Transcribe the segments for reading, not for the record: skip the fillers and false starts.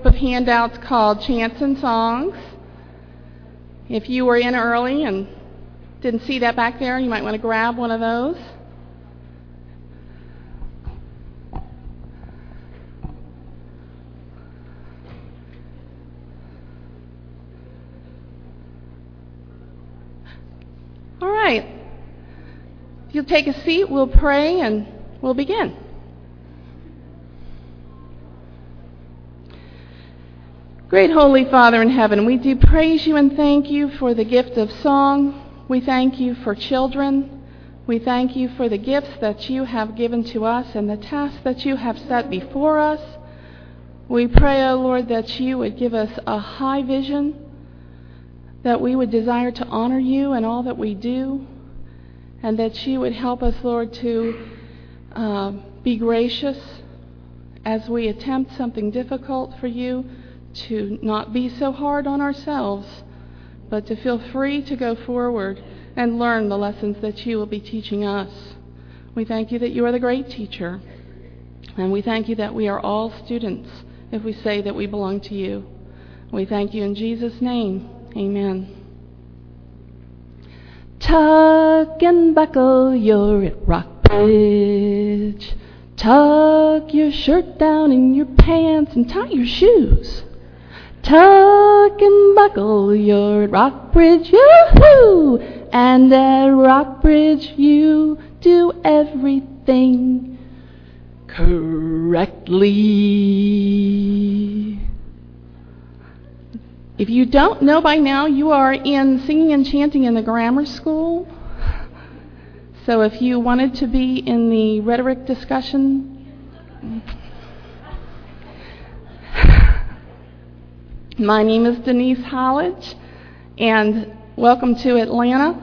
group of handouts called Chants and Songs. If you were in early and didn't see that back there, you might want to grab one of those. All right. If you'll take a seat, we'll pray and we'll begin. Great Holy Father in heaven, we do praise you and thank you for the gift of song. We thank you for children. We thank you for the gifts that you have given to us and the tasks that you have set before us. We pray, O Lord, that you would give us a high vision, that we would desire to honor you in all that we do, and that you would help us, Lord, to be gracious as we attempt something difficult for you, to not be so hard on ourselves, but to feel free to go forward and learn the lessons that you will be teaching us. We thank you that you are the great teacher, and we thank you that we are all students if we say that we belong to you. We thank you in Jesus' name. Amen. Tuck and buckle your Rockbridge. Tuck your shirt down in your pants and tie your shoes. Tuck and buckle you're at Rockbridge, yoo-hoo! And at Rockbridge you do everything correctly. If you don't know by now, you are in singing and chanting in the grammar school. So if you wanted to be in the rhetoric discussion, my name is Denise Hollidge, and welcome to Atlanta.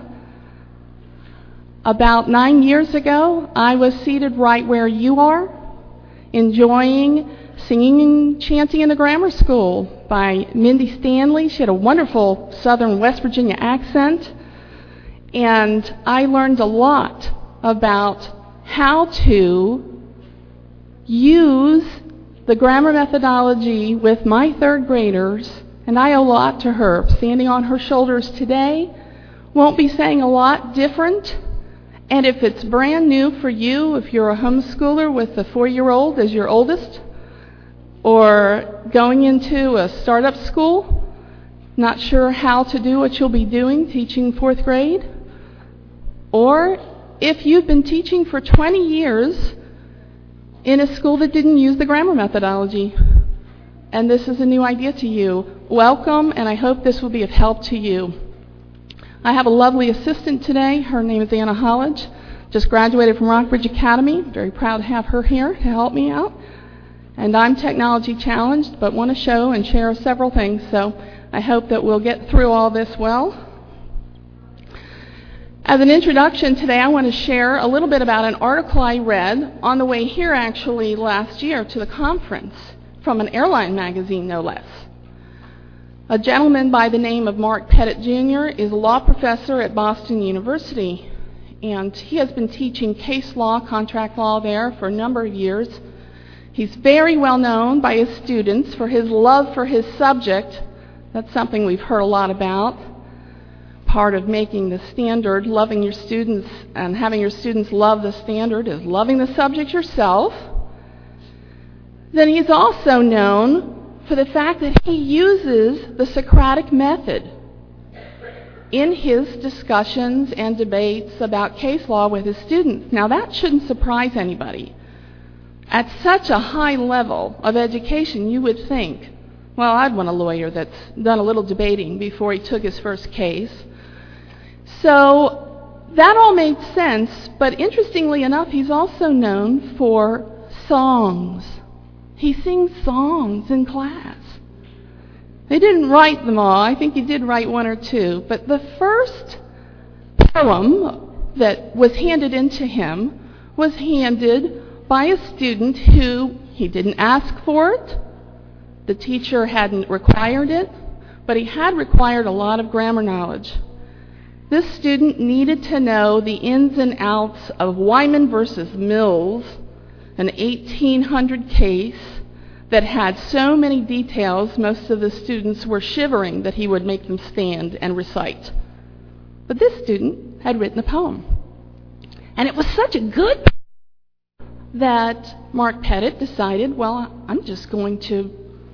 About 9 years ago, I was seated right where you are, enjoying singing and chanting in the grammar school by Mindy Stanley. She had a wonderful Southern West Virginia accent, and I learned a lot about how to use the grammar methodology with my third graders, and I owe a lot to her. Standing on her shoulders today, won't be saying a lot different. And if it's brand new for you, if you're a homeschooler with a 4-year-old as your oldest, or going into a startup school, not sure how to do what you'll be doing, teaching 4th grade, or if you've been teaching for 20 years in a school that didn't use the grammar methodology, and this is a new idea to you, welcome, and I hope this will be of help to you. I have a lovely assistant today. Her name is Anna Hollidge, just graduated from Rockbridge Academy. Very proud to have her here to help me out. And I'm technology challenged, but want to show and share several things, so I hope that we'll get through all this well. As an introduction today, I want to share a little bit about an article I read on the way here actually last year to the conference from an airline magazine, no less. A gentleman by the name of Mark Pettit Jr. is a law professor at Boston University, and he has been teaching case law, contract law there for a number of years. He's very well known by his students for his love for his subject. That's something we've heard a lot about. Part of making the standard, loving your students and having your students love the standard, is loving the subject yourself. Then he's also known for the fact that he uses the Socratic method in his discussions and debates about case law with his students. Now that shouldn't surprise anybody. At such a high level of education, you would think, well, I'd want a lawyer that's done a little debating before he took his first case. So that all made sense, but interestingly enough, he's also known for songs. He sings songs in class. They didn't write them all. I think he did write one or two. But the first poem that was handed into him was handed by a student who, he didn't ask for it. The teacher hadn't required it, but he had required a lot of grammar knowledge. This student needed to know the ins and outs of Wyman versus Mills, an 1800 case that had so many details, most of the students were shivering that he would make them stand and recite. But this student had written a poem. And it was such a good poem that Mark Pettit decided, well, I'm just going to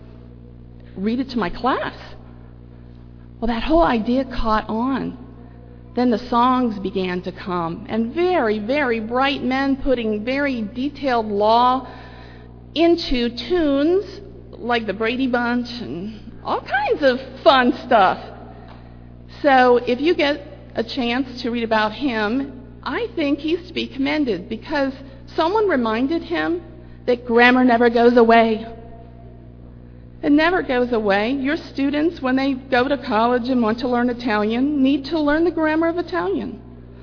read it to my class. Well, that whole idea caught on. Then the songs began to come, and very, very bright men putting very detailed law into tunes like the Brady Bunch and all kinds of fun stuff. So if you get a chance to read about him, I think he's to be commended because someone reminded him that grammar never goes away. It never goes away. Your students, when they go to college and want to learn Italian, need to learn the grammar of Italian.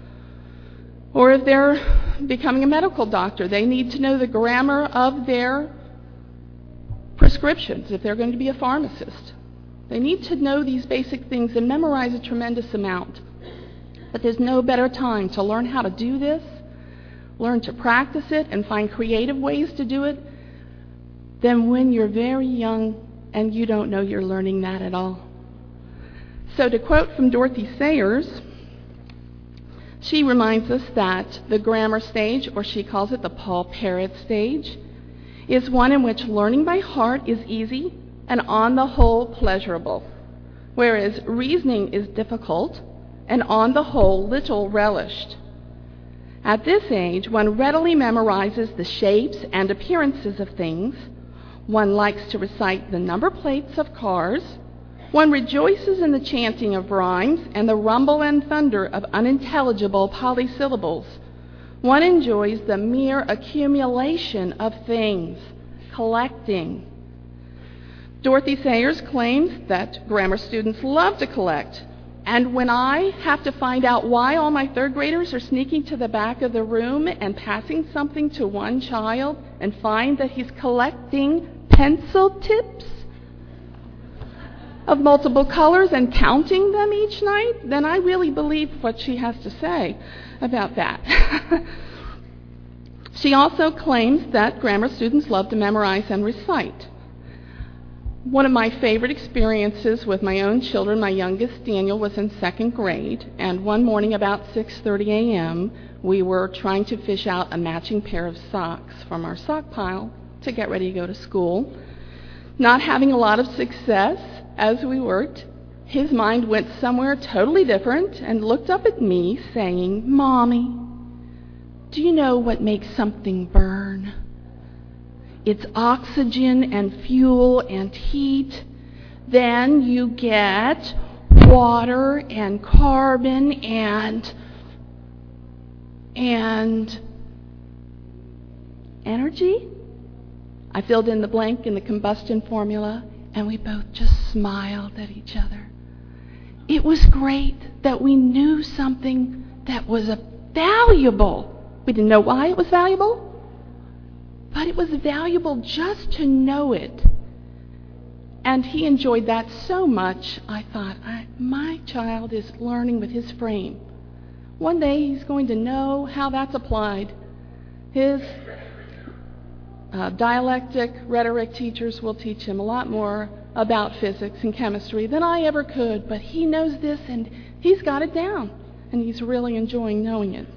Or if they're becoming a medical doctor, they need to know the grammar of their prescriptions if they're going to be a pharmacist. They need to know these basic things and memorize a tremendous amount. But there's no better time to learn how to do this, learn to practice it, and find creative ways to do it than when you're very young and you don't know you're learning that at all. So to quote from Dorothy Sayers, she reminds us that the grammar stage, or she calls it the Paul Parrott stage, is one in which learning by heart is easy and on the whole pleasurable, whereas reasoning is difficult and on the whole little relished. At this age, one readily memorizes the shapes and appearances of things. One likes to recite the number plates of cars. One rejoices in the chanting of rhymes and the rumble and thunder of unintelligible polysyllables. One enjoys the mere accumulation of things, collecting. Dorothy Sayers claims that grammar students love to collect. And when I have to find out why all my third graders are sneaking to the back of the room and passing something to one child and find that he's collecting pencil tips of multiple colors and counting them each night, then I really believe what she has to say about that. She also claims that grammar students love to memorize and recite. One of my favorite experiences with my own children, my youngest, Daniel, was in second grade, and one morning about 6:30 a.m., we were trying to fish out a matching pair of socks from our sock pile to get ready to go to school. Not having a lot of success as we worked, his mind went somewhere totally different and looked up at me saying, "Mommy, do you know what makes something burn? It's oxygen and fuel and heat. Then you get water and carbon and energy?" I filled in the blank in the combustion formula, and we both just smiled at each other. It was great that we knew something that was valuable. We didn't know why it was valuable, but it was valuable just to know it. And he enjoyed that so much, I thought, my child is learning with his frame. One day he's going to know how that's applied. His dialectic rhetoric teachers will teach him a lot more about physics and chemistry than I ever could, but he knows this and he's got it down, and he's really enjoying knowing it.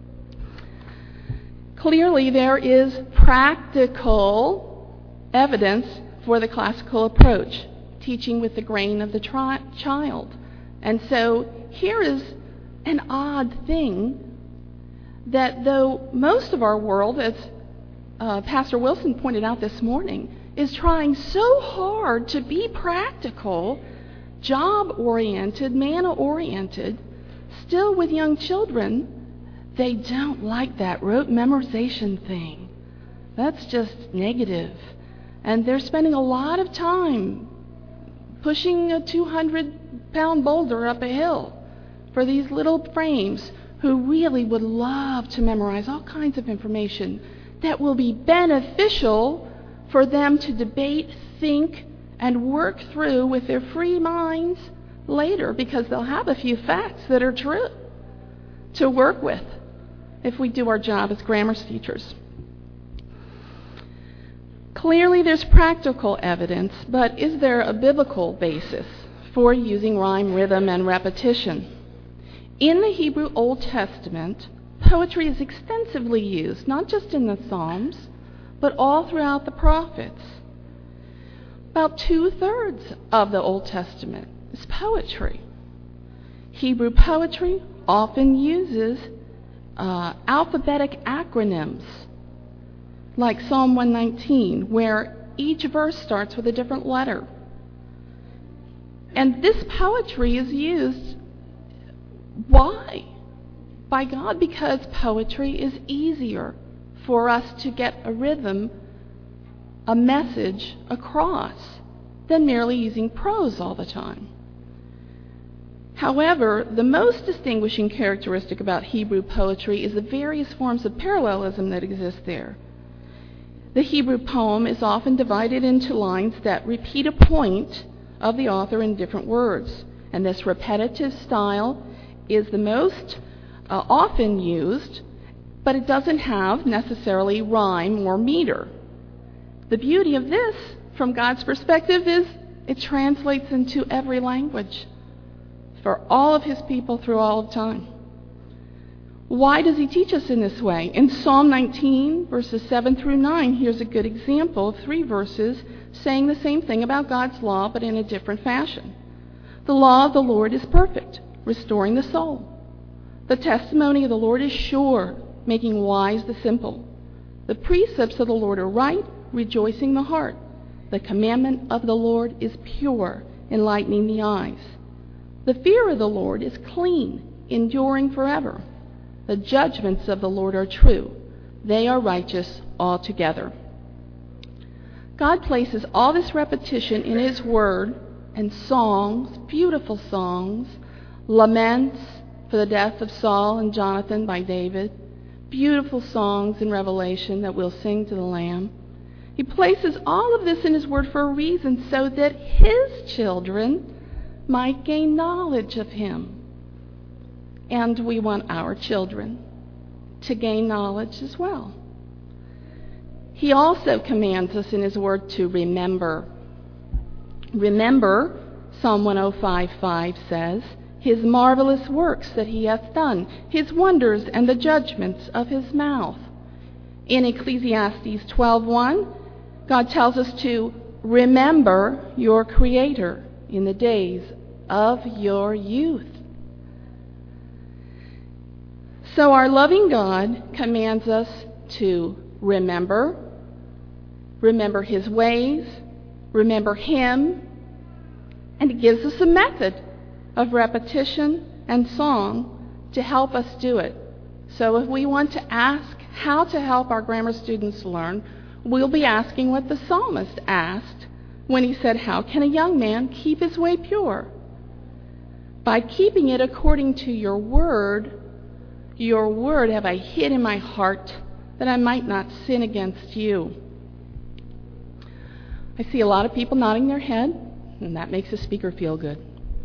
Clearly, there is practical evidence for the classical approach, teaching with the grain of the child. And so here is an odd thing that though most of our world, as Pastor Wilson pointed out this morning, is trying so hard to be practical, job-oriented, manna-oriented, still with young children, they don't like that rote memorization thing. That's just negative. And they're spending a lot of time pushing a 200-pound boulder up a hill for these little frames who really would love to memorize all kinds of information that will be beneficial for them to debate, think, and work through with their free minds later, because they'll have a few facts that are true to work with if we do our job as grammar teachers. Clearly there's practical evidence, but is there a biblical basis for using rhyme, rhythm, and repetition? In the Hebrew Old Testament, poetry is extensively used, not just in the Psalms, but all throughout the prophets. About 2/3 of the Old Testament is poetry. Hebrew poetry often uses alphabetic acronyms, like Psalm 119, where each verse starts with a different letter. And this poetry is used, why? By God, because poetry is easier for us to get a rhythm, a message across, than merely using prose all the time. However, the most distinguishing characteristic about Hebrew poetry is the various forms of parallelism that exist there. The Hebrew poem is often divided into lines that repeat a point of the author in different words, and this repetitive style is the most often used, but it doesn't have necessarily rhyme or meter. The beauty of this, from God's perspective, is it translates into every language for all of his people through all of time. Why does he teach us in this way? In Psalm 19, verses 7 through 9, here's a good example of 3 verses saying the same thing about God's law, but in a different fashion. The law of the Lord is perfect, restoring the soul. The testimony of the Lord is sure, making wise the simple. The precepts of the Lord are right, rejoicing the heart. The commandment of the Lord is pure, enlightening the eyes. The fear of the Lord is clean, enduring forever. The judgments of the Lord are true. They are righteous altogether. God places all this repetition in his word and songs, beautiful songs, laments for the death of Saul and Jonathan by David, beautiful songs in Revelation that we'll sing to the Lamb. He places all of this in his word for a reason, so that his children might gain knowledge of him. And we want our children to gain knowledge as well. He also commands us in his word to remember. Remember, Psalm 105:5 says, his marvelous works that he hath done, his wonders and the judgments of his mouth. In Ecclesiastes 12:1, God tells us to remember your Creator in the days of your youth. So our loving God commands us to remember his ways, remember him, and he gives us a method of repetition and song to help us do it. So if we want to ask how to help our grammar students learn, we'll be asking what the psalmist asked when he said, how can a young man keep his way pure? By keeping it according to your word have I hid in my heart, that I might not sin against you. I see a lot of people nodding their head, and that makes the speaker feel good.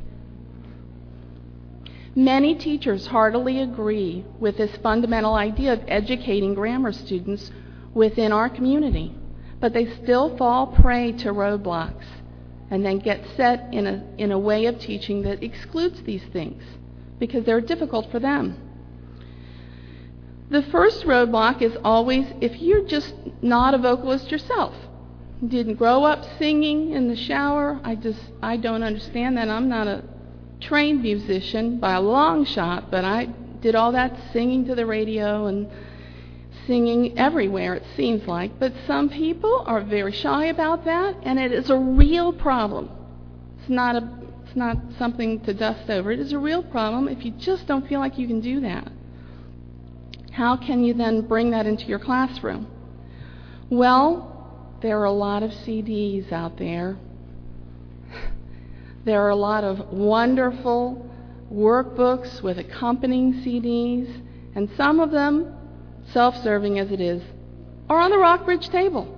Many teachers heartily agree with this fundamental idea of educating grammar students within our community, but they still fall prey to roadblocks and then get set in a way of teaching that excludes these things because they're difficult for them. The first roadblock is always if you're just not a vocalist yourself. You didn't grow up singing in the shower. I don't understand that. I'm not a trained musician by a long shot, but I did all that singing to the radio and singing everywhere, it seems like. But some people are very shy about that, and it is a real problem. It's not something to dust over. It is a real problem if you just don't feel like you can do that. How can you then bring that into your classroom? Well, there are a lot of CDs out there. There are a lot of wonderful workbooks with accompanying CDs, and some of them, self-serving as it is, are on the Rockbridge table.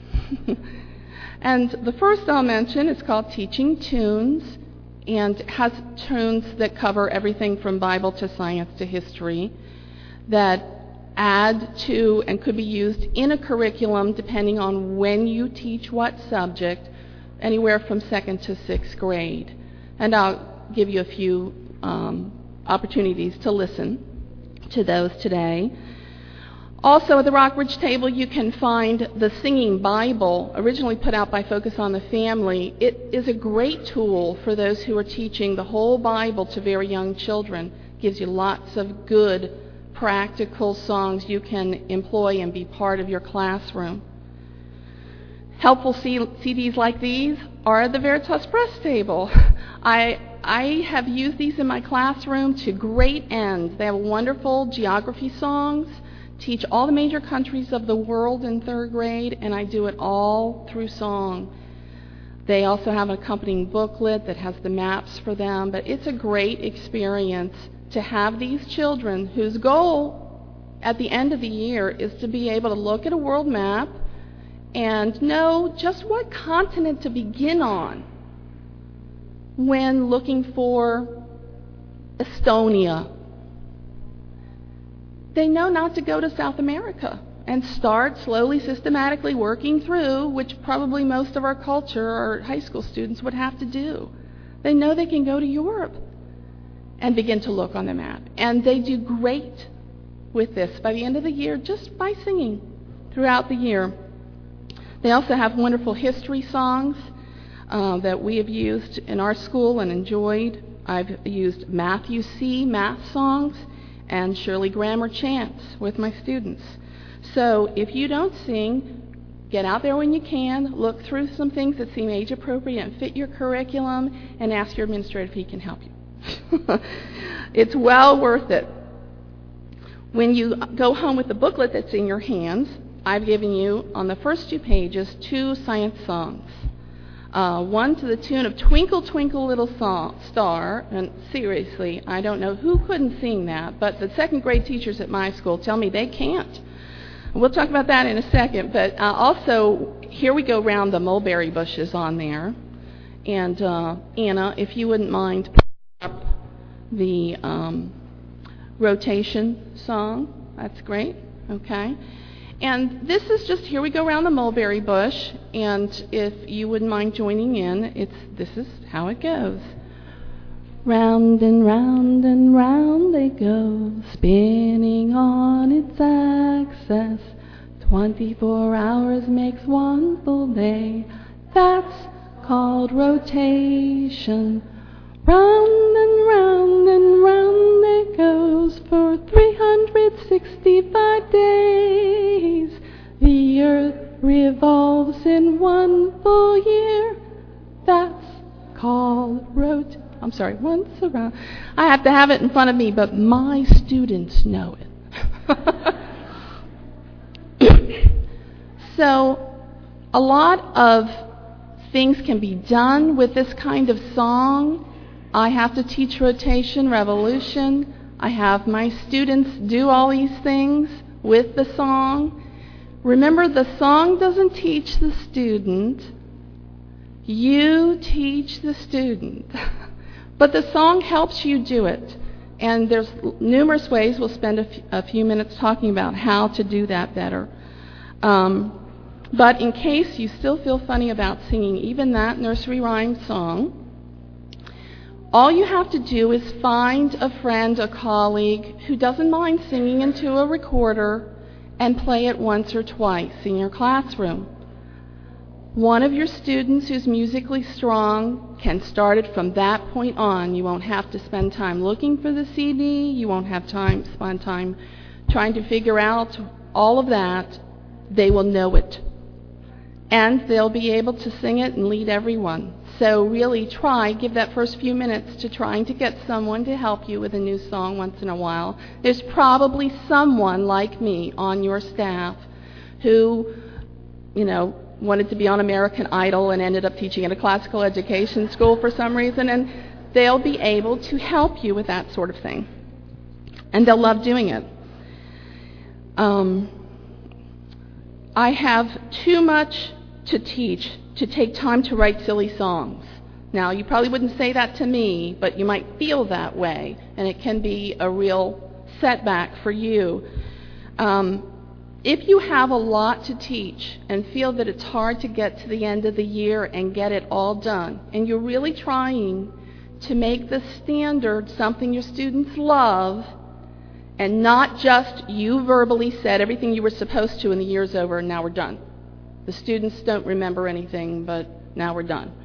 And the first I'll mention is called Teaching Tunes, and has tunes that cover everything from Bible to science to history that add to and could be used in a curriculum depending on when you teach what subject, anywhere from 2nd to 6th grade. And I'll give you a few opportunities to listen to those today. Also, at the Rockbridge table, you can find the Singing Bible, originally put out by Focus on the Family. It is a great tool for those who are teaching the whole Bible to very young children. It gives you lots of good, practical songs you can employ and be part of your classroom. Helpful CDs like these are at the Veritas Press table. I have used these in my classroom to great end. They have wonderful geography songs, teach all the major countries of the world in 3rd grade, and I do it all through song. They also have an accompanying booklet that has the maps for them, but it's a great experience to have these children whose goal at the end of the year is to be able to look at a world map and know just what continent to begin on when looking for Estonia. They know not to go to South America and start slowly, systematically working through, which probably most of our culture or high school students would have to do. They know they can go to Europe and begin to look on the map. And they do great with this by the end of the year just by singing throughout the year. They also have wonderful history songs that we have used in our school and enjoyed. I've used Matthew C. math songs and Shirley Grammar chants with my students. So if you don't sing, get out there when you can, look through some things that seem age appropriate and fit your curriculum, and ask your administrator if he can help you. It's well worth it. When you go home with the booklet that's in your hands, I've given you on the first 2 pages 2 science songs. One to the tune of Twinkle, Twinkle, Little Star, and seriously, I don't know who couldn't sing that, but the 2nd grade teachers at my school tell me they can't. We'll talk about that in a second, but also, Here We Go Round the Mulberry Bushes on there. And Anna, if you wouldn't mind putting up the rotation song, that's great, okay. And this is just Here We Go Round the Mulberry Bush, and if you wouldn't mind joining in, this is how it goes. Round and round they go, spinning on its axis. 24 hours makes one full day, that's called rotation. Round and round it goes for 365 days. The earth revolves in one full year, that's called rotation. I'm sorry, once around. I have to have it in front of me, but my students know it. So, a lot of things can be done with this kind of song. I have to teach rotation, revolution. I have my students do all these things with the song. Remember, the song doesn't teach the student. You teach the student. But the song helps you do it. And there's numerous ways. We'll spend a few minutes talking about how to do that better. But in case you still feel funny about singing even that nursery rhyme song, all you have to do is find a friend, a colleague, who doesn't mind singing into a recorder and play it once or twice in your classroom. One of your students who's musically strong can start it from that point on. You won't have to spend time looking for the CD. You won't have to spend time trying to figure out all of that. They will know it. And they'll be able to sing it and lead everyone. So really give that first few minutes to trying to get someone to help you with a new song once in a while. There's probably someone like me on your staff who, wanted to be on American Idol and ended up teaching at a classical education school for some reason, and they'll be able to help you with that sort of thing. And they'll love doing it. I have too much to teach to take time to write silly songs. Now, you probably wouldn't say that to me, but you might feel that way, and it can be a real setback for you. If you have a lot to teach and feel that it's hard to get to the end of the year and get it all done, and you're really trying to make the standard something your students love, and not just you verbally said everything you were supposed to and the year's over and now we're done. The students don't remember anything, but now we're done.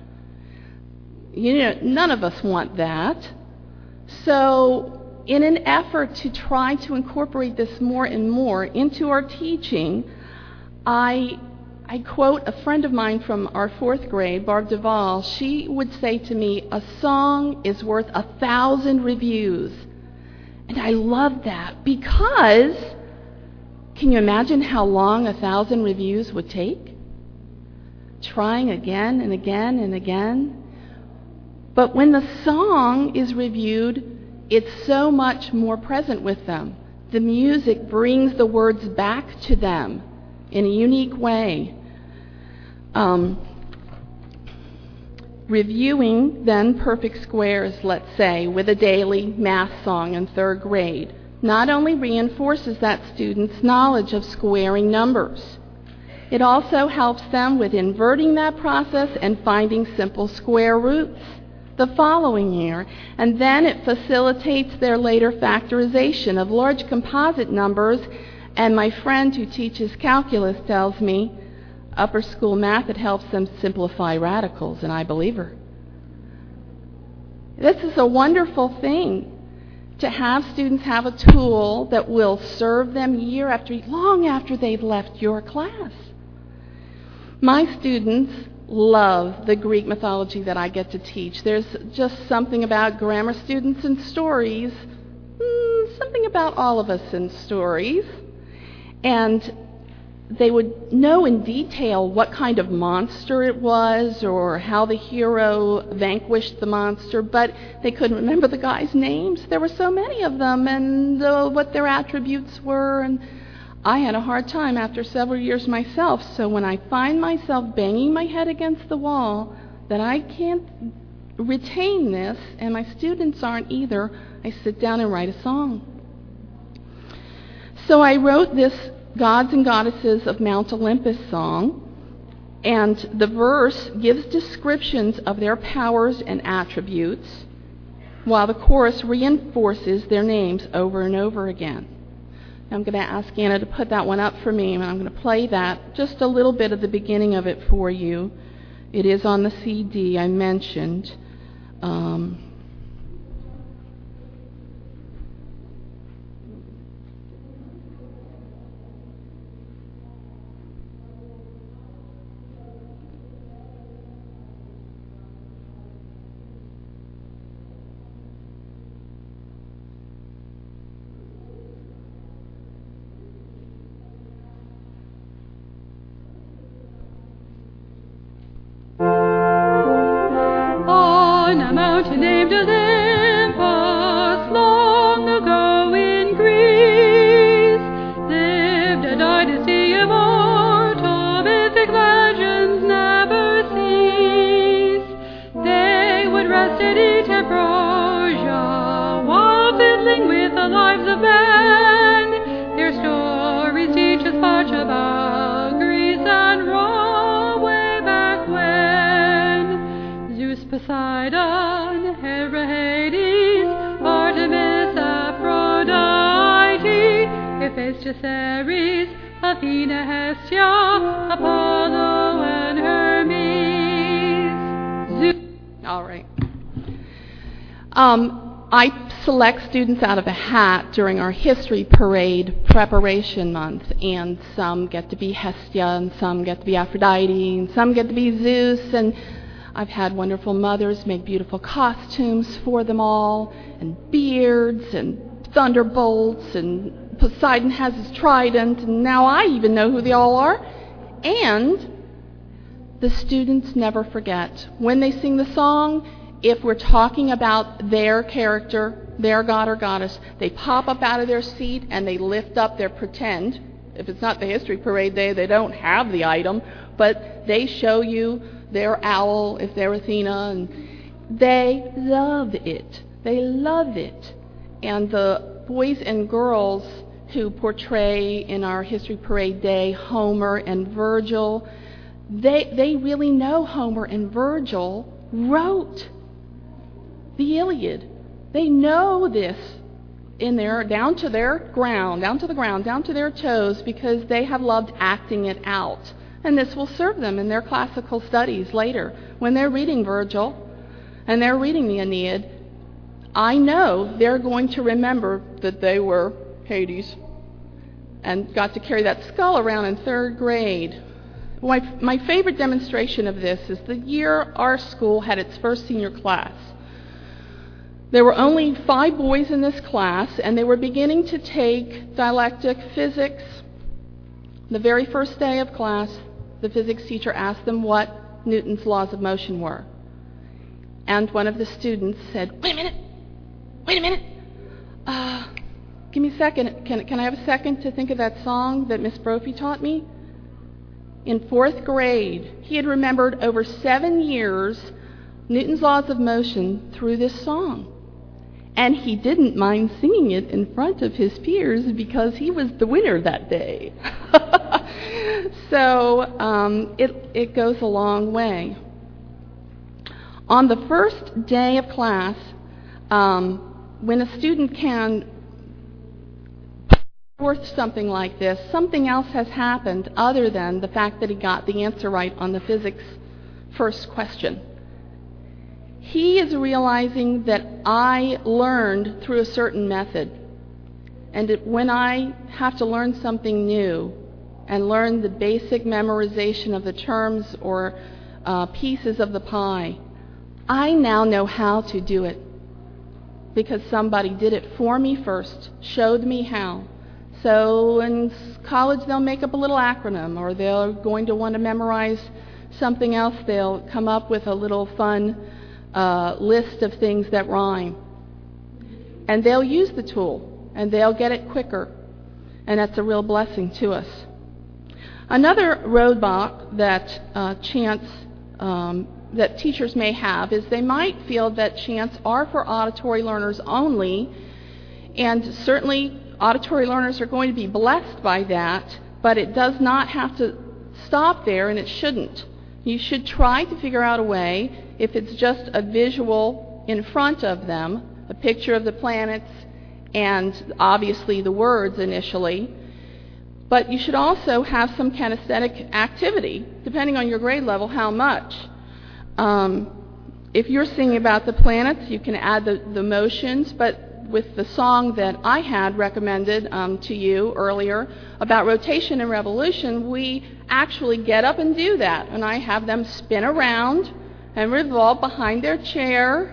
None of us want that. So in an effort to try to incorporate this more and more into our teaching, I quote a friend of mine from our 4th grade, Barb Duvall. She would say to me, "A song is worth 1,000 reviews." And I love that because, can you imagine how long 1,000 reviews would take? Trying again and again and again. But when the song is reviewed, it's so much more present with them. The music brings the words back to them in a unique way. Reviewing then perfect squares, let's say, with a daily math song in 3rd grade, not only reinforces that student's knowledge of squaring numbers, it also helps them with inverting that process and finding simple square roots the following year, and then it facilitates their later factorization of large composite numbers. And my friend who teaches calculus tells me upper school math, it helps them simplify radicals, and I believe her. This is a wonderful thing, to have students have a tool that will serve them long after they've left your class. My students love the Greek mythology that I get to teach. There's just something about grammar students and stories, something about all of us in stories. And they would know in detail what kind of monster it was or how the hero vanquished the monster, but they couldn't remember the guys' names. There were so many of them, and what their attributes were. And I had a hard time after several years myself, so when I find myself banging my head against the wall that I can't retain this, and my students aren't either, I sit down and write a song. So I wrote this Gods and Goddesses of Mount Olympus song, and the verse gives descriptions of their powers and attributes, while the chorus reinforces their names over and over again. I'm going to ask Anna to put that one up for me, and I'm going to play that, just a little bit of the beginning of it for you. It is on the CD I mentioned. On a mountain named Olympus, long ago in Greece, lived a dynasty immortal, mythic legends never cease. They would rest and eat ambrosia, while fiddling with the lives of men. Their stories teach us much about Greece and Rome way back when. Zeus, Poseidon, Hera, Hades, Artemis, Aphrodite, Hephaestus, Ares, Athena, Hestia, Apollo, and Hermes. Zeus. All right. I select students out of a hat during our history parade preparation month, and some get to be Hestia, and some get to be Aphrodite, and some get to be Zeus, and I've had wonderful mothers make beautiful costumes for them all, and beards, and thunderbolts, and Poseidon has his trident, and now I even know who they all are. And the students never forget. When they sing the song, if we're talking about their character, their god or goddess, they pop up out of their seat and they lift up their pretend. If it's not the history parade day, they don't have the item, but they show you their owl if they're Athena, and they love it. They love it. And the boys and girls who portray in our History Parade Day Homer and Virgil, they really know Homer and Virgil wrote the Iliad. They know this in their down to their toes, because they have loved acting it out. And this will serve them in their classical studies later. When they're reading Virgil and they're reading the Aeneid, I know they're going to remember that they were Hades and got to carry that skull around in third grade. My favorite demonstration of this is the year our school had its first senior class. There were only 5 boys in this class, and they were beginning to take dialectic physics. The very first day of class, the physics teacher asked them what Newton's laws of motion were. And one of the students said, Wait a minute. Give me a second. Can I have a second to think of that song that Miss Brophy taught me? In 4th grade, he had remembered over 7 years Newton's laws of motion through this song. And he didn't mind singing it in front of his peers because he was the winner that day. So it goes a long way. On the first day of class, when a student can forth something like this, something else has happened other than the fact that he got the answer right on the physics first question. He is realizing that I learned through a certain method. And when I have to learn something new and learn the basic memorization of the terms or pieces of the pie, I now know how to do it because somebody did it for me first, showed me how. So in college they'll make up a little acronym, or they're going to want to memorize something else. They'll come up with a little fun list of things that rhyme. And they'll use the tool, and they'll get it quicker. And that's a real blessing to us. Another roadblock that that teachers may have is they might feel that chants are for auditory learners only, and certainly auditory learners are going to be blessed by that, but it does not have to stop there, and it shouldn't. You should try to figure out a way, if it's just a visual in front of them, a picture of the planets and obviously the words initially, but you should also have some kinesthetic activity, depending on your grade level, how much. If you're singing about the planets, you can add the motions, but with the song that I had recommended to you earlier about rotation and revolution, we actually get up and do that. And I have them spin around and revolve behind their chair.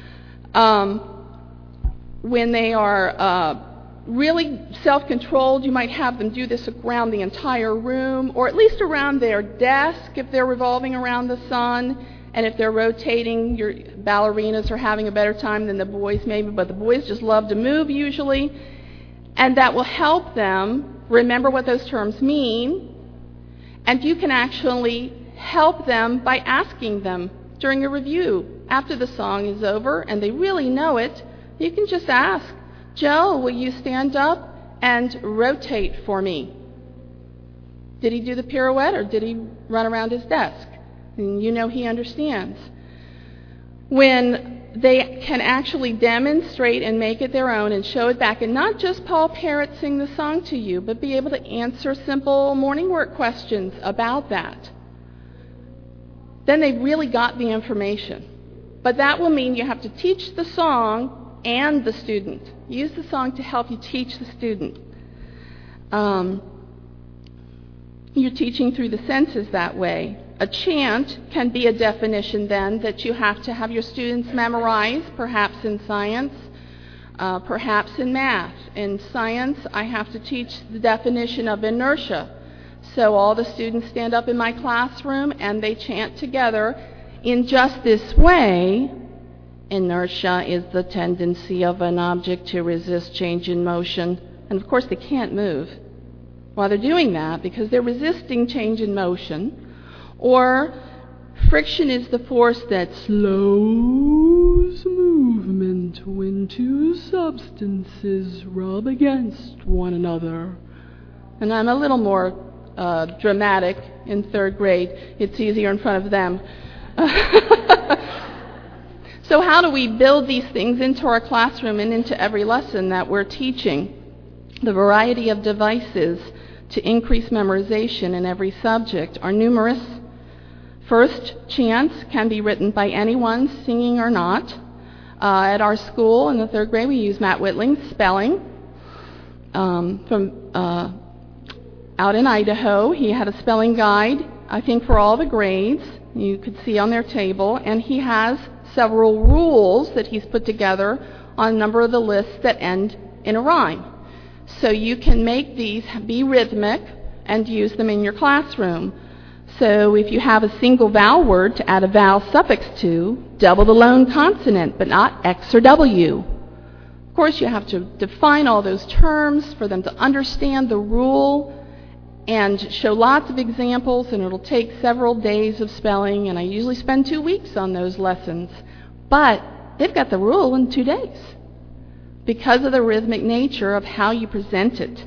When they are really self-controlled, you might have them do this around the entire room, or at least around their desk if they're revolving around the sun. And if they're rotating, your ballerinas are having a better time than the boys maybe, but the boys just love to move usually. And that will help them remember what those terms mean. And you can actually help them by asking them during a review. After the song is over and they really know it, you can just ask, Joe, will you stand up and rotate for me? Did he do the pirouette or did he run around his desk? And you know he understands. When they can actually demonstrate and make it their own and show it back, and not just Paul Parrott sing the song to you, but be able to answer simple morning work questions about that, then they've really got the information. But that will mean you have to teach the song and the student. Use the song to help you teach the student. You're teaching through the senses that way. A chant can be a definition then that you have to have your students memorize, perhaps in science, perhaps in math. In science, I have to teach the definition of inertia. So all the students stand up in my classroom and they chant together in just this way. Inertia is the tendency of an object to resist change in motion. And of course they can't move while they're doing that because they're resisting change in motion. Or friction is the force that slows movement. And when two substances rub against one another. And I'm a little more dramatic in third grade. It's easier in front of them. So how do we build these things into our classroom and into every lesson that we're teaching? The variety of devices to increase memorization in every subject are numerous. First, chants can be written by anyone, singing or not. At our school in the third grade, we use Matt Whitling's Spelling. From out in Idaho, he had a spelling guide, I think, for all the grades. You could see on their table, and he has several rules that he's put together on a number of the lists that end in a rhyme. So you can make these be rhythmic and use them in your classroom. So if you have a single vowel word to add a vowel suffix to, double the lone consonant, but not X or W. Of course, you have to define all those terms for them to understand the rule and show lots of examples, and it'll take several days of spelling, and I usually spend 2 weeks on those lessons. But they've got the rule in 2 days because of the rhythmic nature of how you present it.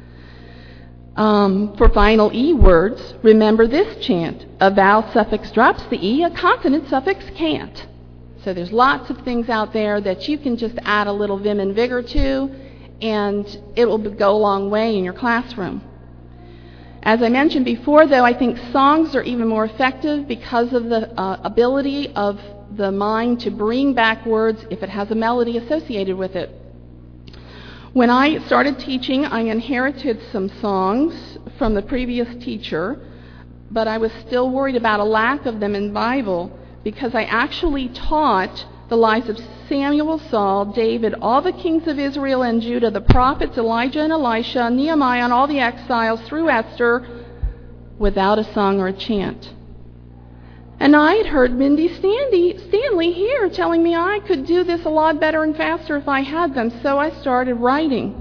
For final E words, remember this chant. A vowel suffix drops the E, a consonant suffix can't. So there's lots of things out there that you can just add a little vim and vigor to, and it will go a long way in your classroom. As I mentioned before, though, I think songs are even more effective because of the ability of the mind to bring back words if it has a melody associated with it. When I started teaching, I inherited some songs from the previous teacher, but I was still worried about a lack of them in the Bible because I actually taught the lives of Samuel, Saul, David, all the kings of Israel and Judah, the prophets, Elijah and Elisha, Nehemiah, and all the exiles through Esther without a song or a chant. And I had heard Mindy Stanley here telling me I could do this a lot better and faster if I had them, so I started writing.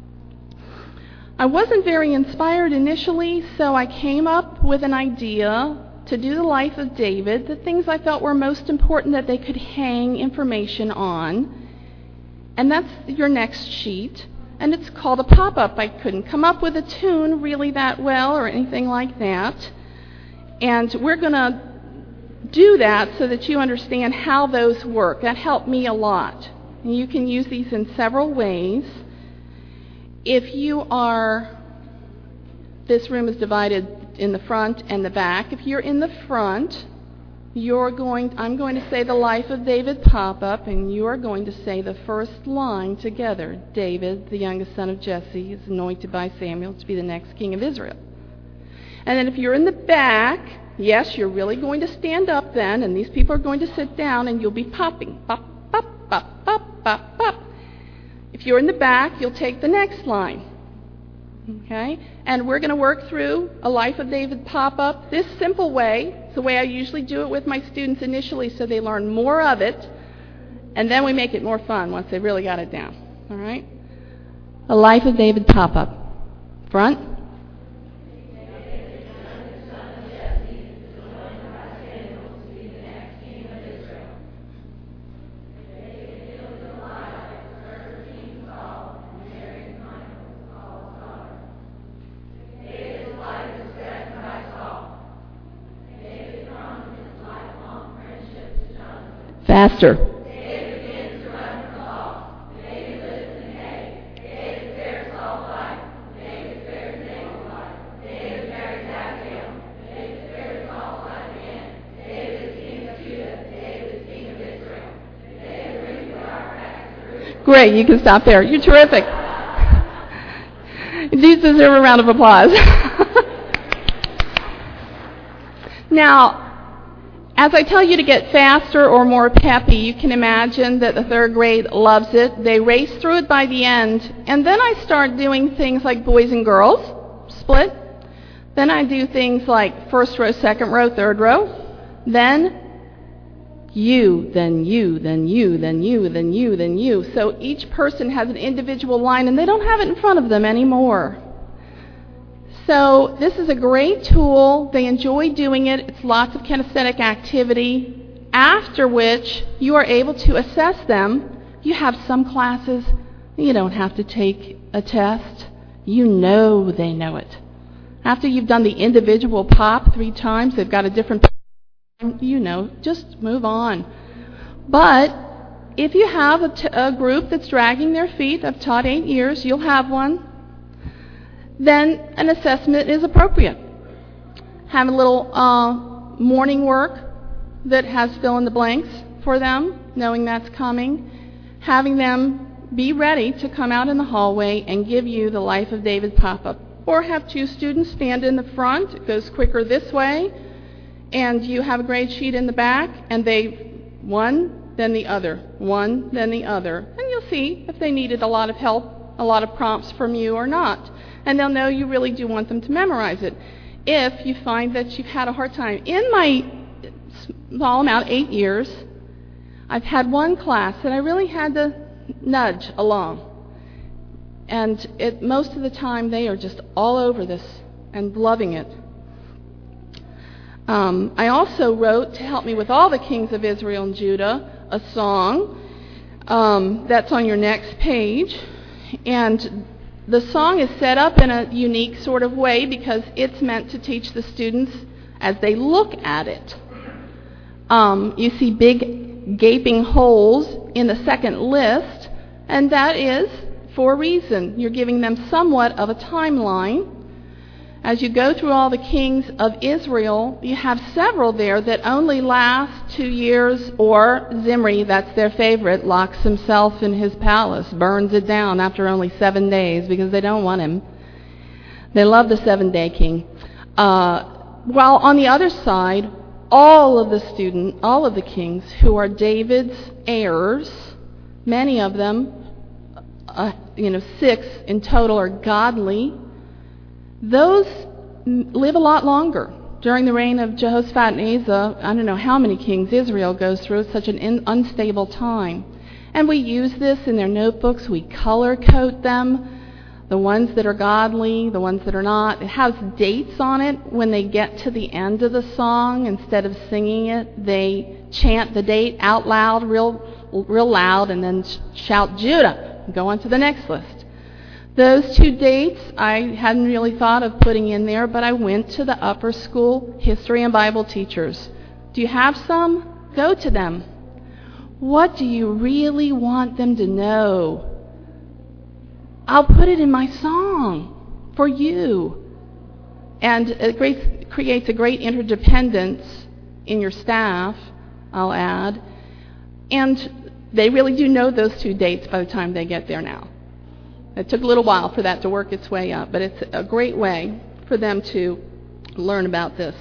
I wasn't very inspired initially, so I came up with an idea to do the life of David, the things I felt were most important that they could hang information on. And that's your next sheet. And it's called a pop-up. I couldn't come up with a tune really that well or anything like that. And we're going to do that so that you understand how those work. That helped me a lot. And you can use these in several ways. If you are, this room is divided in the front and the back. If you're in the front, I'm going to say the life of David pop-up, and you are going to say the first line together. David, the youngest son of Jesse, is anointed by Samuel to be the next king of Israel. And then if you're in the back, yes, you're really going to stand up then, and these people are going to sit down, and you'll be popping. Pop, pop, pop, pop, pop, pop. If you're in the back, you'll take the next line. Okay? And we're going to work through a Life of David pop-up this simple way. It's the way I usually do it with my students initially so they learn more of it, and then we make it more fun once they really got it down. All right? A Life of David pop-up. Front. Faster. David begins to run from Saul. David lives in hay. David spares Saul's life. David spares Saul's life. David marries Abigail. David spares Saul's life again. David is king of Judah. David is king of Israel. David brings the ark back to Jerusalem. Great, you can stop there. You're terrific. These deserve a round of applause. Now, as I tell you to get faster or more peppy, you can imagine that the third grade loves it. They race through it by the end. And then I start doing things like boys and girls, split. Then I do things like first row, second row, third row. Then you, then you, then you, then you, then you, then you. So each person has an individual line, and they don't have it in front of them anymore. So this is a great tool. They enjoy doing it. It's lots of kinesthetic activity, after which you are able to assess them You have some classes, you don't have to take a test. You know they know it. After you've done the individual pop 3 times, they've got a different, just move on. But if you have a group that's dragging their feet, I've taught 8 years, you'll have one, then an assessment is appropriate. Have a little morning work that has fill in the blanks for them, knowing that's coming. Having them be ready to come out in the hallway and give you the Life of David pop-up. Or have 2 students stand in the front. It goes quicker this way. And you have a grade sheet in the back, and one, then the other, one, then the other. And you'll see if they needed a lot of help, a lot of prompts from you or not. And they'll know you really do want them to memorize it. If you find that you've had a hard time. In my small amount, 8 years, I've had one class that I really had to nudge along. And most of the time they are just all over this and loving it. I also wrote, to help me with all the kings of Israel and Judah, a song that's on your next page. And the song is set up in a unique sort of way because it's meant to teach the students as they look at it. You see big gaping holes in the second list, and that is for a reason. You're giving them somewhat of a timeline. As you go through all the kings of Israel, you have several there that only last 2 years, or Zimri, that's their favorite, locks himself in his palace, burns it down after only 7 days because they don't want him. They love the 7-day king. While on the other side, all of the kings who are David's heirs, many of them, 6 in total, are godly. Those live a lot longer. During the reign of Jehoshaphat and Asa, I don't know how many kings Israel goes through. It's such an unstable time. And we use this in their notebooks. We color code them, the ones that are godly, the ones that are not. It has dates on it. When they get to the end of the song, instead of singing it, they chant the date out loud, real loud, and then shout Judah. Go on to the next list. Those 2 dates I hadn't really thought of putting in there, but I went to the upper school history and Bible teachers. Do you have some? Go to them. What do you really want them to know? I'll put it in my song for you. And it creates a great interdependence in your staff, I'll add. And they really do know those 2 dates by the time they get there now. It took a little while for that to work its way up, but it's a great way for them to learn about this.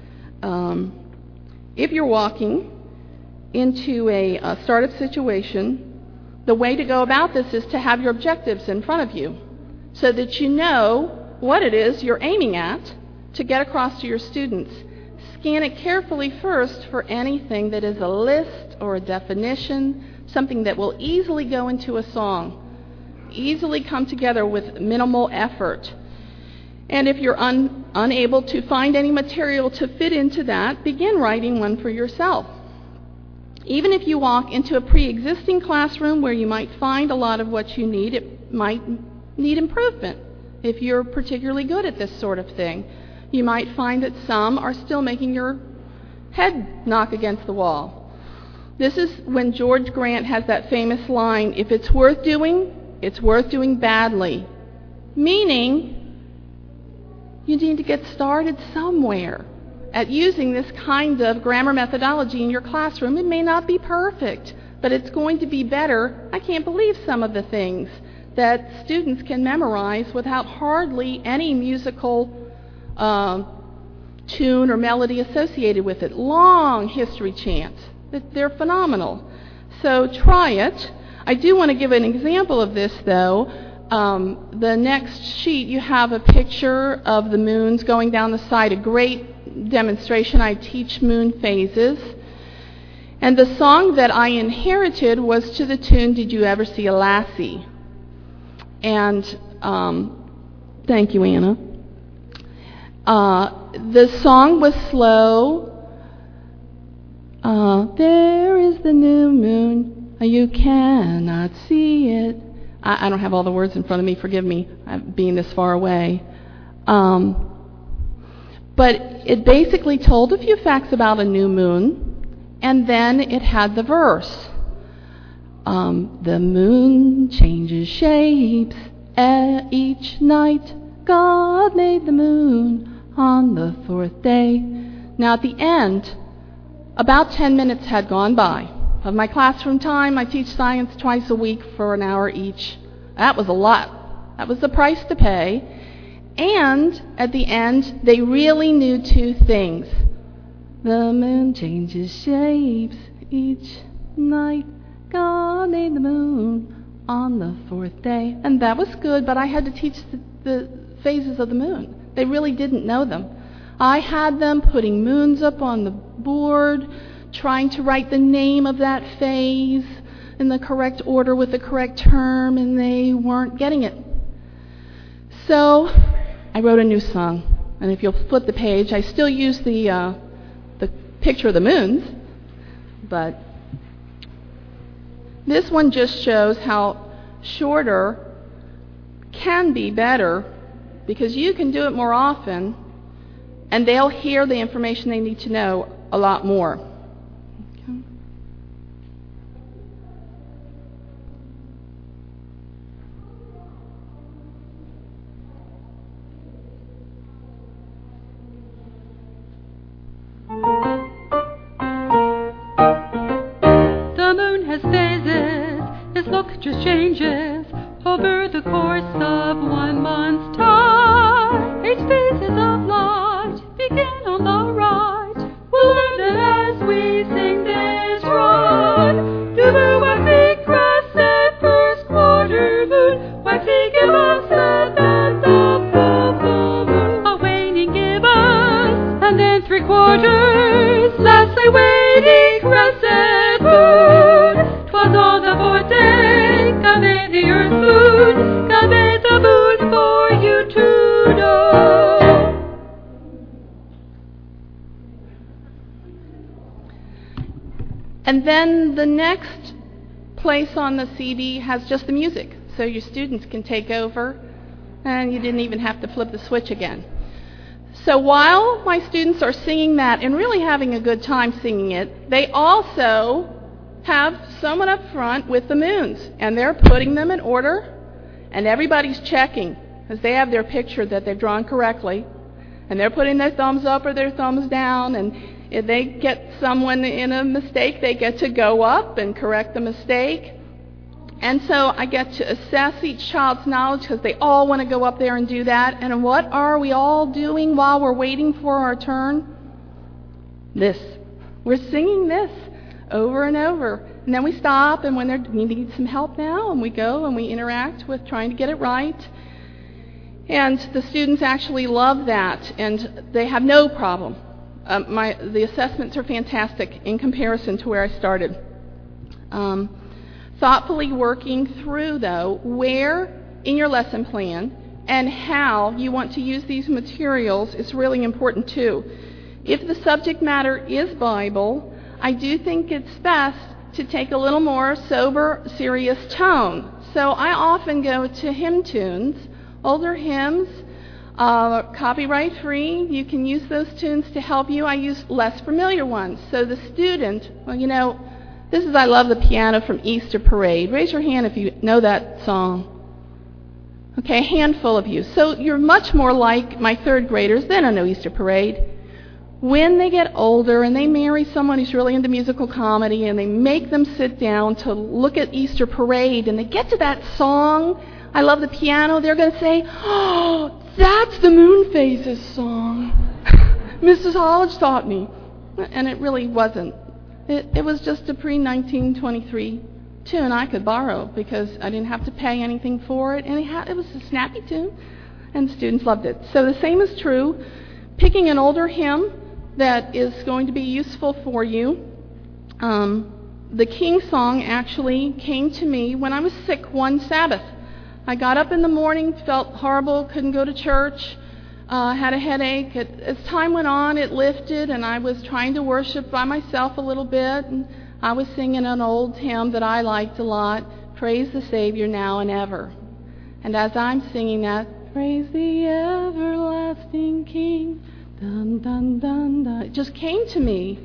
If you're walking into a startup situation, the way to go about this is to have your objectives in front of you so that you know what it is you're aiming at to get across to your students. Scan it carefully first for anything that is a list or a definition, something that will easily go into a song, easily come together with minimal effort. And if you're unable to find any material to fit into that, begin writing one for yourself. Even if you walk into a pre-existing classroom where you might find a lot of what you need, it might need improvement. If you're particularly good at this sort of thing, you might find that some are still making your head knock against the wall. This is when George Grant has that famous line, "If it's worth doing, it's worth doing badly," meaning you need to get started somewhere at using this kind of grammar methodology in your classroom. It may not be perfect, but it's going to be better. I can't believe some of the things that students can memorize without hardly any musical tune or melody associated with it. Long history chants. They're phenomenal. So try it. I do want to give an example of this, though. The next sheet, you have a picture of the moons going down the side, a great demonstration. I teach moon phases. And the song that I inherited was to the tune, "Did You Ever See a Lassie?" And thank you, Anna. The song was slow. There is the new moon. You cannot see it. I don't have all the words in front of me. Forgive me, being this far away. But it basically told a few facts about a new moon, and then it had the verse. The moon changes shapes each night. God made the moon on the fourth day. Now at the end, about 10 minutes had gone by of my classroom time. I teach science twice a week for an hour each. That was a lot. That was the price to pay. And at the end, they really knew two things. The moon changes shapes each night. God made the moon on the fourth day. And that was good, but I had to teach the phases of the moon. They really didn't know them. I had them putting moons up on the board, trying to write the name of that phase in the correct order with the correct term, and they weren't getting it. So I wrote a new song, and if you'll flip the page, I still use the picture of the moons, but this one just shows how shorter can be better, because you can do it more often, and they'll hear the information they need to know a lot more. Okay. The moon has phases, its look just changes over the course of 1 month's time. 8 phases of light begin on the right. We'll learn them as we sing this rhyme. Dubu waxy crescent, first quarter moon, waxy gibbous, and then the full moon. A waning gibbous, and then 3/4, lastly waning crescent moon. 'Twas on the fourth day, God made the earth moon, God made the moon for you to know. And then the next place on the CD has just the music, so your students can take over, and you didn't even have to flip the switch again. So while my students are singing that and really having a good time singing it, they also have someone up front with the moons, and they're putting them in order, and everybody's checking, because they have their picture that they've drawn correctly, and they're putting their thumbs up or their thumbs down, and if they get someone in a mistake, they get to go up and correct the mistake. And so I get to assess each child's knowledge, because they all want to go up there and do that. And what are we all doing while we're waiting for our turn? This. We're singing this over and over. And then we stop, and when we need some help now, and we go and we interact with trying to get it right. And the students actually love that, and they have no problem. The assessments are fantastic in comparison to where I started. Thoughtfully working through, though, where in your lesson plan and how you want to use these materials is really important too. If the subject matter is Bible, I do think it's best to take a little more sober, serious tone. So I often go to hymn tunes, older hymns, copyright free. You can use those tunes to help you. I use less familiar ones. So the student, this is I Love the Piano from Easter Parade. Raise your hand if you know that song. Okay, a handful of you. So you're much more like my third graders. They don't know Easter Parade. When they get older and they marry someone who's really into musical comedy and they make them sit down to look at Easter Parade and they get to that song, I Love the Piano, they're going to say, "Oh, that's the Moon Phases song Mrs. Hollidge taught me." And it really wasn't. It was just a pre-1923 tune I could borrow because I didn't have to pay anything for it, and it was a snappy tune, and students loved it. So the same is true. Picking an older hymn that is going to be useful for you. The King song actually came to me when I was sick one Sabbath. I got up in the morning, felt horrible, couldn't go to church, had a headache. As time went on, it lifted, and I was trying to worship by myself a little bit. And I was singing an old hymn that I liked a lot, Praise the Savior Now and Ever. And as I'm singing that, praise the everlasting King, dun, dun, dun, dun, it just came to me.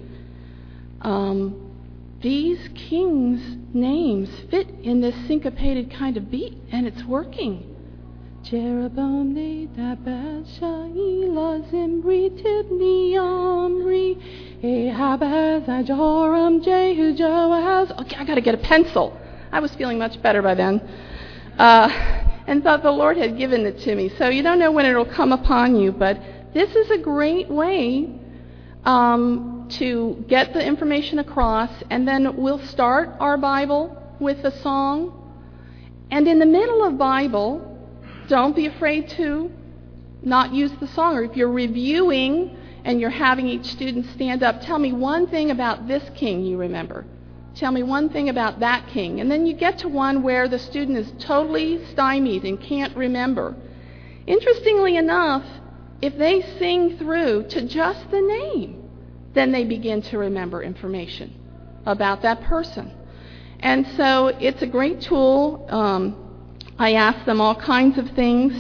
These kings' names fit in this syncopated kind of beat, and it's working. Jeroboam, Nadab, Shaila, Zimri, Tibni, Omri, Ahab, Joram, Jehu, Joahaz. Okay, I got to get a pencil. I was feeling much better by then. And thought the Lord had given it to me. So you don't know when it will come upon you, but this is a great way to get the information across, and then we'll start our Bible with a song. And in the middle of Bible, don't be afraid to not use the song. Or if you're reviewing and you're having each student stand up, tell me one thing about this king you remember. Tell me one thing about that king. And then you get to one where the student is totally stymied and can't remember. Interestingly enough, if they sing through to just the name, then they begin to remember information about that person. And so it's a great tool. I ask them all kinds of things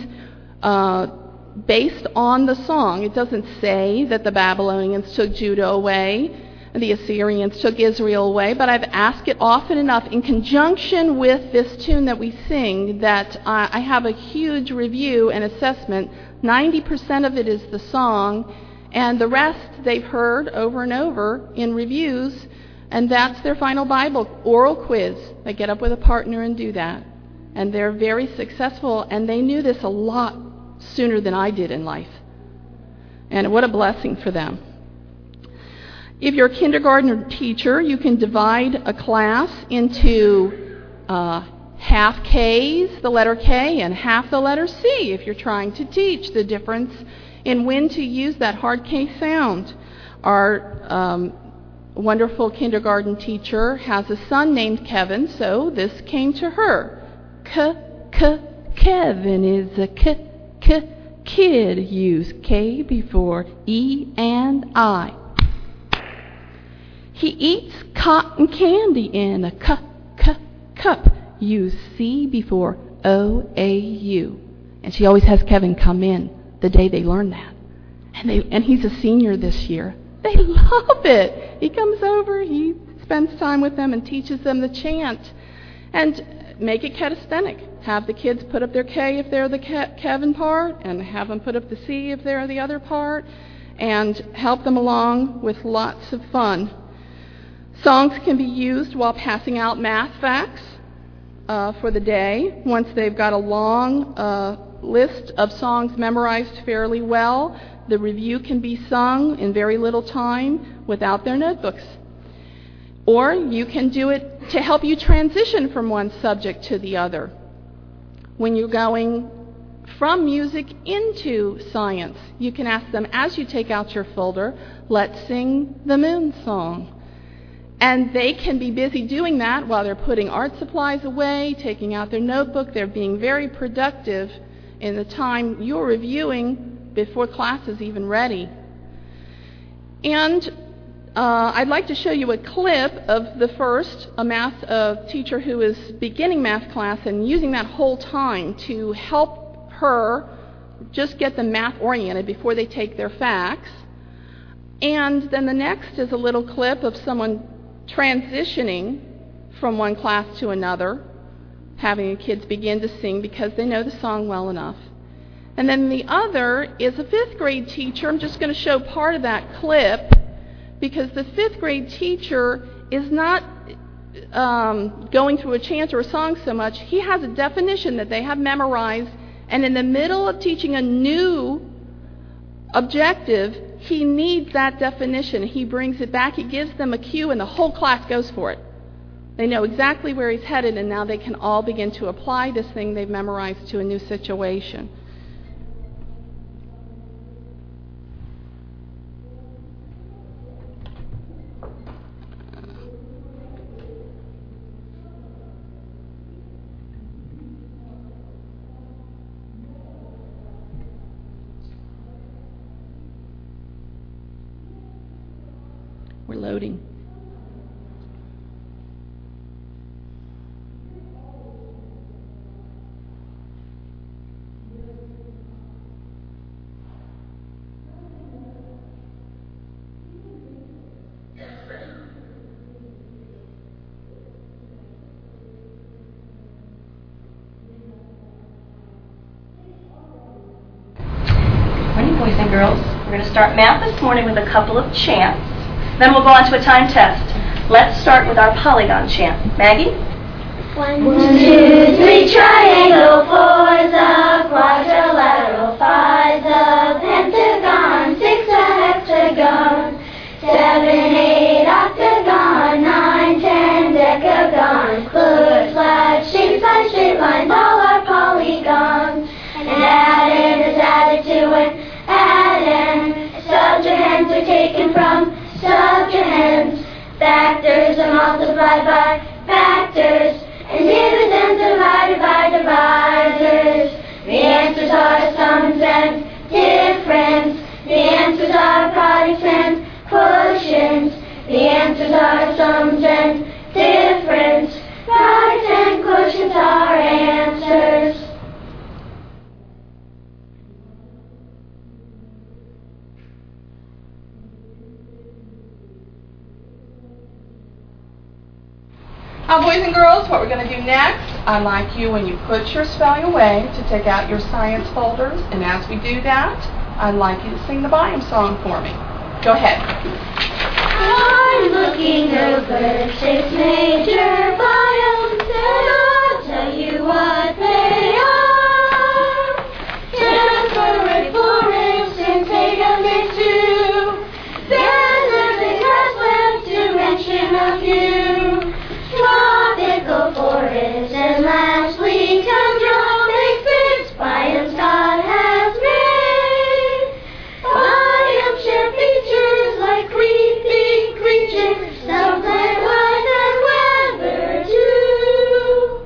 based on the song. It doesn't say that the Babylonians took Judah away, the Assyrians took Israel away, but I've asked it often enough in conjunction with this tune that we sing that I have a huge review and assessment. 90% of it is the song, and the rest they've heard over and over in reviews, and that's their final Bible oral quiz. They get up with a partner and do that. And they're very successful, and they knew this a lot sooner than I did in life. And what a blessing for them. If you're a kindergarten teacher, you can divide a class into half K's, the letter K, and half the letter C if you're trying to teach the difference in when to use that hard K sound. Our wonderful kindergarten teacher has a son named Kevin, so this came to her. Kevin is a kid. Use K before E and I. He eats cotton candy in a cup. Use C before O-A-U. And she always has Kevin come in the day they learn that. And he's a senior this year. They love it. He comes over, he spends time with them and teaches them the chant. And make it catasthenic. Have the kids put up their K if they're the Kevin part, and have them put up the C if they're the other part, and help them along with lots of fun. Songs can be used while passing out math facts for the day. Once they've got a long list of songs memorized fairly well, the review can be sung in very little time without their notebooks. Or you can do it to help you transition from one subject to the other. When you're going from music into science, you can ask them, as you take out your folder, let's sing the Moon Song. And they can be busy doing that while they're putting art supplies away, taking out their notebook. They're being very productive in the time you're reviewing before class is even ready. And I'd like to show you a clip of the first, a math teacher who is beginning math class and using that whole time to help her just get them math oriented before they take their facts. And then the next is a little clip of someone transitioning from one class to another, having the kids begin to sing because they know the song well enough. And then the other is a 5th grade teacher. I'm just going to show part of that clip because the 5th grade teacher is not going through a chant or a song so much. He has a definition that they have memorized, and in the middle of teaching a new objective, he needs that definition. He brings it back, he gives them a cue, and the whole class goes for it. They know exactly where he's headed, and now they can all begin to apply this thing they've memorized to a new situation. We're loading. and girls. We're going to start math this morning with a couple of chants. Then we'll go on to a time test. Let's start with our polygon chant. Maggie? 1, 2, 3, triangle, 4's a quadrilateral, 5's a pentagon, 6 a hexagon, 7, 8 octagon, 9, 10 decagon. Fluid, flat, shapes by straight lines, all are polygons. And add-in is added to an add-in. Subtrahends are taken from subtrahends. Factors are multiplied by factors. And dividends are divided by divisors. The answers are sums and difference. The answers are products and quotients. The answers are sums and difference. Products and quotients are answers. Now, boys and girls, what we're going to do next, I'd like you, when you put your spelling away, to take out your science folders. And as we do that, I'd like you to sing the biome song for me. Go ahead. I'm looking over 6 major biomes, and I'll tell you what they are. Temperate forests and Tagalog too. Deserts and grasslands to mention a few. Tropical forests and lastly tundra makes its biomes God has made. Biomes share features like creeping creatures, some plant-wise and weather too.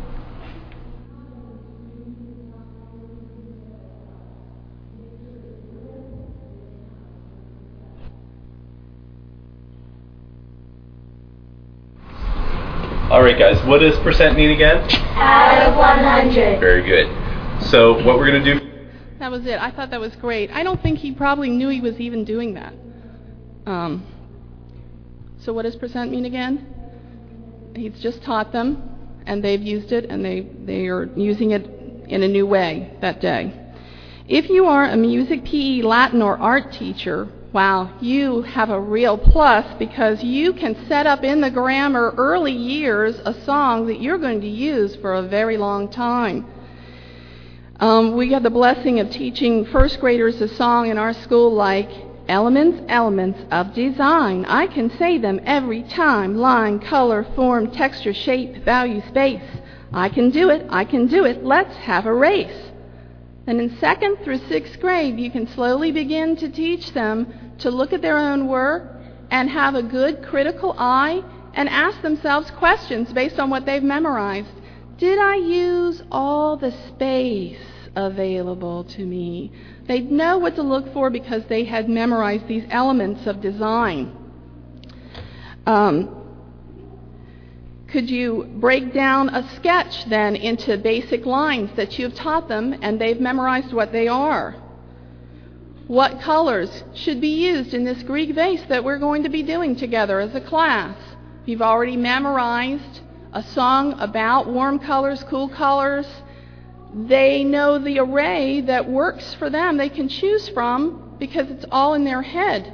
All right, guys, what does percent mean again? Out of 100. Very good. So what we're going to do... That was it. I thought that was great. I don't think he probably knew he was even doing that. So what does percent mean again? He's just taught them, and they've used it, and they are using it in a new way that day. If you are a music, PE, Latin, or art teacher, wow, you have a real plus, because you can set up in the grammar early years a song that you're going to use for a very long time. We have the blessing of teaching first graders a song in our school like Elements, Elements of Design. I can say them every time. Line, color, form, texture, shape, value, space. I can do it, I can do it. Let's have a race. And in 2nd through 6th grade, you can slowly begin to teach them to look at their own work and have a good critical eye and ask themselves questions based on what they've memorized. Did I use all the space available to me? They'd know what to look for because they had memorized these elements of design. Could you break down a sketch then into basic lines that you've taught them and they've memorized what they are? What colors should be used in this Greek vase that we're going to be doing together as a class? You've already memorized a song about warm colors, cool colors. They know the array that works for them, they can choose from, because it's all in their head.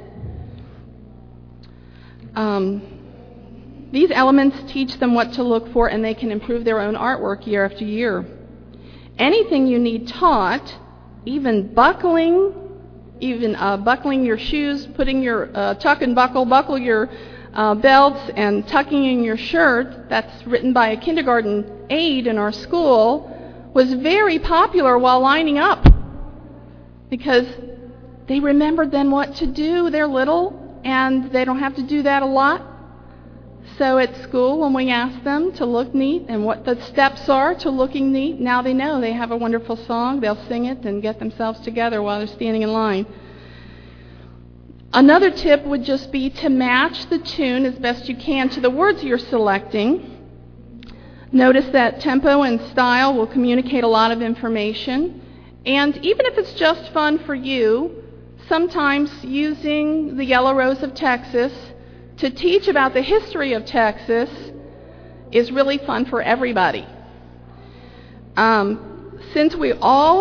These elements teach them what to look for, and they can improve their own artwork year after year. Anything you need taught, even buckling your shoes, putting your tuck and buckle your belts and tucking in your shirt, that's written by a kindergarten aide in our school, was very popular while lining up, because they remembered then what to do. They're little, and they don't have to do that a lot. So at school, when we ask them to look neat and what the steps are to looking neat, now they know. They have a wonderful song. They'll sing it and get themselves together while they're standing in line. Another tip would just be to match the tune as best you can to the words you're selecting. Notice that tempo and style will communicate a lot of information. And even if it's just fun for you, sometimes using the Yellow Rose of Texas to teach about the history of Texas is really fun for everybody. Since we all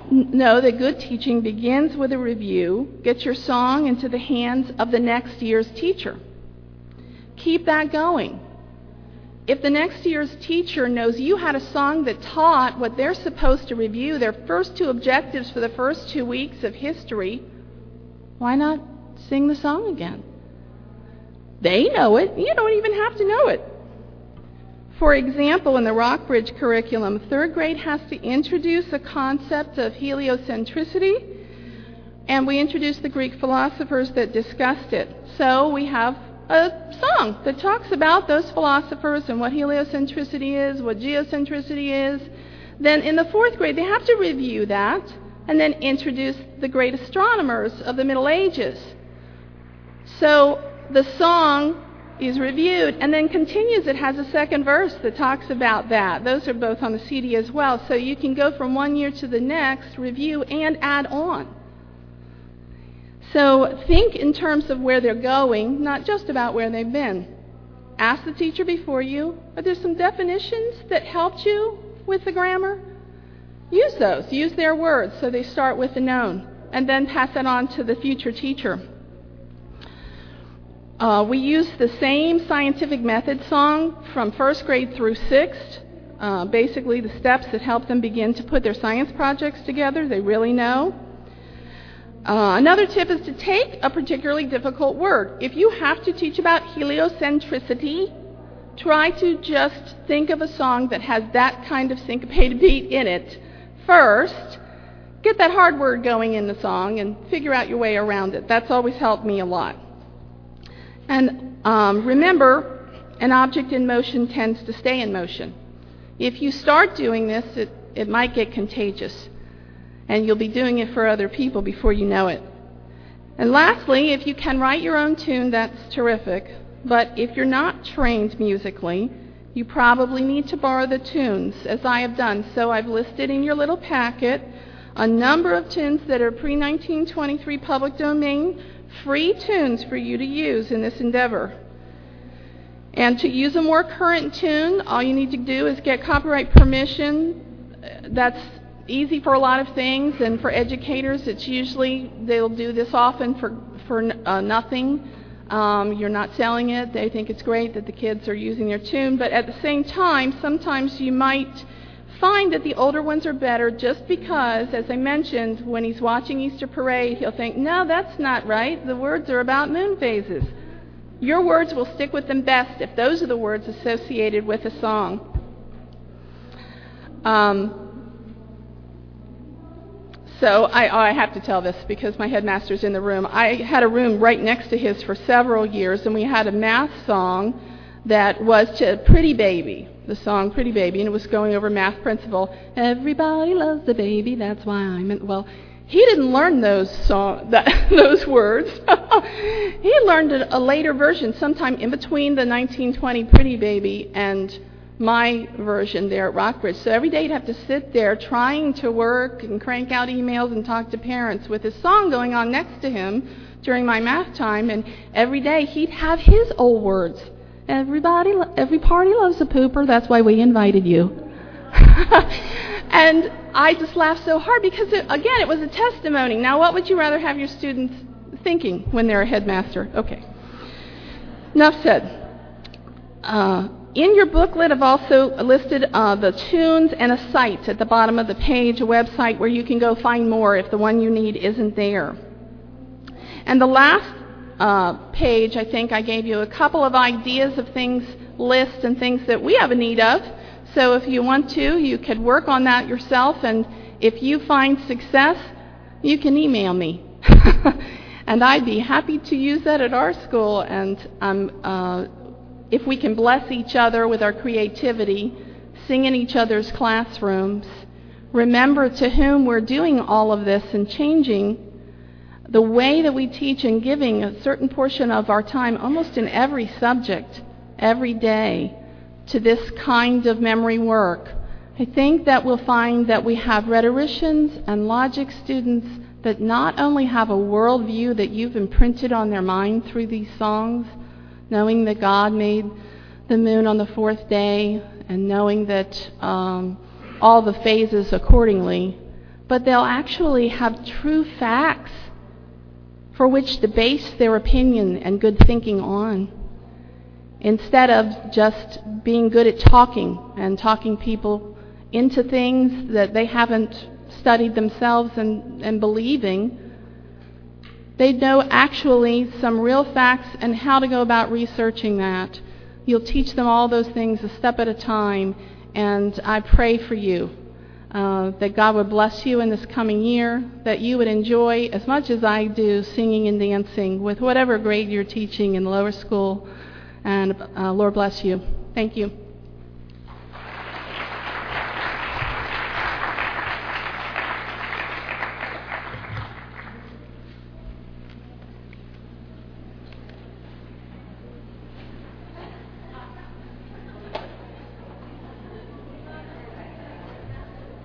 know that good teaching begins with a review. Get your song into the hands of the next year's teacher. Keep that going. If the next year's teacher knows you had a song that taught what they're supposed to review, their first 2 objectives for the first 2 weeks of history, why not sing the song again? They know it. You don't even have to know it. For example, in the Rockbridge curriculum, 3rd grade has to introduce a concept of heliocentricity, and we introduced the Greek philosophers that discussed it. So we have a song that talks about those philosophers and what heliocentricity is, what geocentricity is. Then in the 4th grade, they have to review that and then introduce the great astronomers of the Middle Ages. So the song is reviewed and then continues. It has a 2nd verse that talks about that. Those are both on the CD as well. So you can go from one year to the next, review, and add on. So think in terms of where they're going, not just about where they've been. Ask the teacher before you, are there some definitions that helped you with the grammar? Use those. Use their words so they start with the known, and then pass that on to the future teacher. We use the same scientific method song from 1st grade through 6th, basically the steps that help them begin to put their science projects together. They really know. Another tip is to take a particularly difficult word. If you have to teach about heliocentricity, try to just think of a song that has that kind of syncopated beat in it first. Get that hard word going in the song and figure out your way around it. That's always helped me a lot. And remember, an object in motion tends to stay in motion. If you start doing this, it might get contagious. And you'll be doing it for other people before you know it. And lastly, if you can write your own tune, that's terrific. But if you're not trained musically, you probably need to borrow the tunes, as I have done. So I've listed in your little packet a number of tunes that are pre-1923 public domain, free tunes for you to use in this endeavor. And to use a more current tune, all you need to do is get copyright permission. That's easy for a lot of things, and for educators, it's usually they'll do this often for nothing. You're not selling it. They think it's great that the kids are using their tune, but at the same time, sometimes you might find that the older ones are better just because, as I mentioned, when he's watching Easter Parade, he'll think, no, that's not right. The words are about moon phases. Your words will stick with them best if those are the words associated with a song. So I have to tell this because my headmaster's in the room. I had a room right next to his for several years, and we had a math song that was to Pretty Baby, the song Pretty Baby, and it was going over math principle. Everybody loves the baby, that's why I'm in. Well, he didn't learn those words. He learned a later version, sometime in between the 1920 Pretty Baby and my version there at Rockbridge. So every day he'd have to sit there trying to work and crank out emails and talk to parents with his song going on next to him during my math time, and every day he'd have his old words. Every party loves a pooper, that's why we invited you. And I just laughed so hard because, again, it was a testimony. Now, what would you rather have your students thinking when they're a headmaster? Okay. Enough said. In your booklet, I've also listed the tunes and a site at the bottom of the page, a website where you can go find more if the one you need isn't there. And the last page, I think I gave you a couple of ideas of things, lists and things that we have a need of. So if you want to, you could work on that yourself, and if you find success, you can email me. And I'd be happy to use that at our school, and if we can bless each other with our creativity, sing in each other's classrooms, remember to whom we're doing all of this and changing the way that we teach and giving a certain portion of our time, almost in every subject, every day, to this kind of memory work, I think that we'll find that we have rhetoricians and logic students that not only have a worldview that you've imprinted on their mind through these songs, knowing that God made the moon on the 4th day and knowing that all the phases accordingly, but they'll actually have true facts for which to base their opinion and good thinking on, instead of just being good at talking and talking people into things that they haven't studied themselves and believing. They know actually some real facts and how to go about researching that. You'll teach them all those things a step at a time, and I pray for you that God would bless you in this coming year, that you would enjoy as much as I do singing and dancing with whatever grade you're teaching in lower school, and Lord bless you. Thank you.